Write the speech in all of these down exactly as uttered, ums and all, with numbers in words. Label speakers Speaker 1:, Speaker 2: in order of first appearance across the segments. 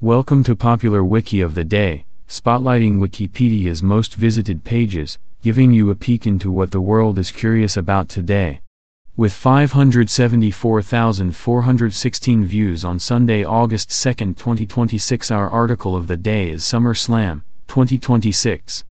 Speaker 1: Welcome to Popular Wiki of the Day, spotlighting Wikipedia's most visited pages, giving you a peek into what the world is curious about today. With five hundred seventy-four thousand four hundred sixteen views on Sunday, August second, twenty twenty-six, our article of the day is SummerSlam twenty twenty-six.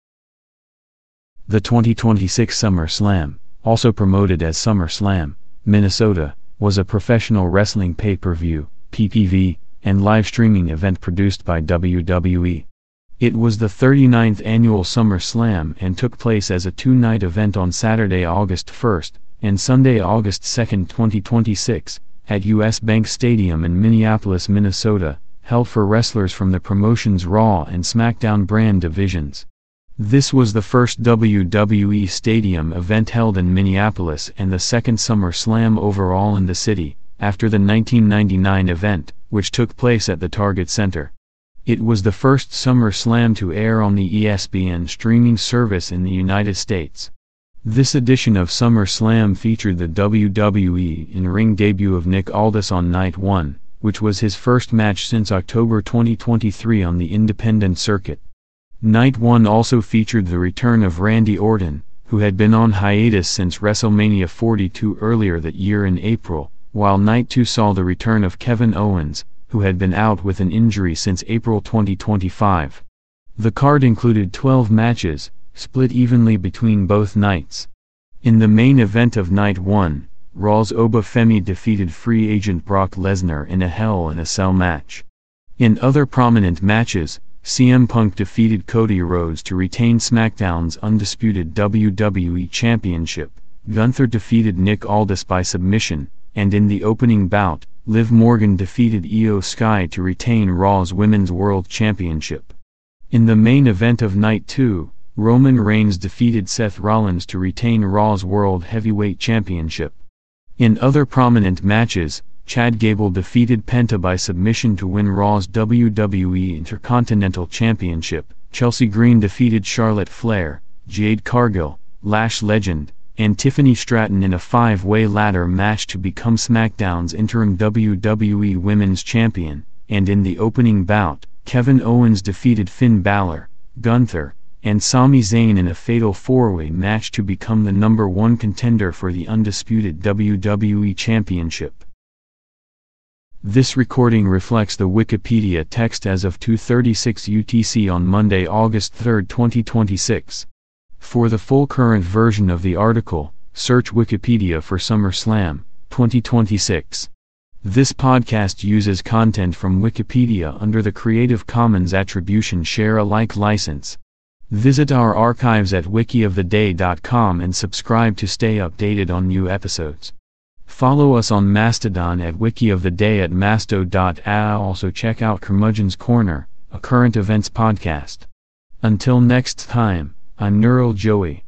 Speaker 1: The twenty twenty-six SummerSlam, also promoted as SummerSlam Minnesota, was a professional wrestling pay-per-view, P P V, and live streaming event produced by W W E. It was the thirty-ninth annual SummerSlam and took place as a two-night event on Saturday, August first, and Sunday, August second, twenty twenty-six, at U S Bank Stadium in Minneapolis, Minnesota, held for wrestlers from the promotion's Raw and SmackDown brand divisions. This was the first W W E Stadium event held in Minneapolis and the second SummerSlam overall in the city, after the nineteen ninety-nine event, which took place at the Target Center. It was the first SummerSlam to air on the E S P N streaming service in the United States. This edition of SummerSlam featured the W W E in-ring debut of Nick Aldis on Night one, which was his first match since October twenty twenty-three on the independent circuit. Night one also featured the return of Randy Orton, who had been on hiatus since WrestleMania forty-two earlier that year in April, while Night two saw the return of Kevin Owens, who had been out with an injury since April twenty twenty-five. The card included twelve matches, split evenly between both nights. In the main event of Night one, Raw's Oba Femi defeated free agent Brock Lesnar in a Hell in a Cell match. In other prominent matches, C M Punk defeated Cody Rhodes to retain SmackDown's undisputed W W E Championship, Gunther defeated Nick Aldis by submission, and in the opening bout, Liv Morgan defeated Io Sky to retain Raw's Women's World Championship. In the main event of Night two, Roman Reigns defeated Seth Rollins to retain Raw's World Heavyweight Championship. In other prominent matches, Chad Gable defeated Penta by submission to win Raw's W W E Intercontinental Championship, Chelsea Green defeated Charlotte Flair, Jade Cargill, Lash Legend, and Tiffany Stratton in a five-way ladder match to become SmackDown's interim W W E Women's Champion, and in the opening bout, Kevin Owens defeated Finn Balor, Gunther, and Sami Zayn in a fatal four-way match to become the number one contender for the undisputed W W E Championship. This recording reflects the Wikipedia text as of two thirty-six U T C on Monday, August third, twenty twenty-six. For the full current version of the article, search Wikipedia for SummerSlam twenty twenty-six. This podcast uses content from Wikipedia under the Creative Commons Attribution Share Alike license. Visit our archives at wiki of the day dot com and subscribe to stay updated on new episodes. Follow us on Mastodon at wikioftheday at masto dot a o. Also check out Curmudgeon's Corner, a current events podcast. Until next time, I'm Neural Joey.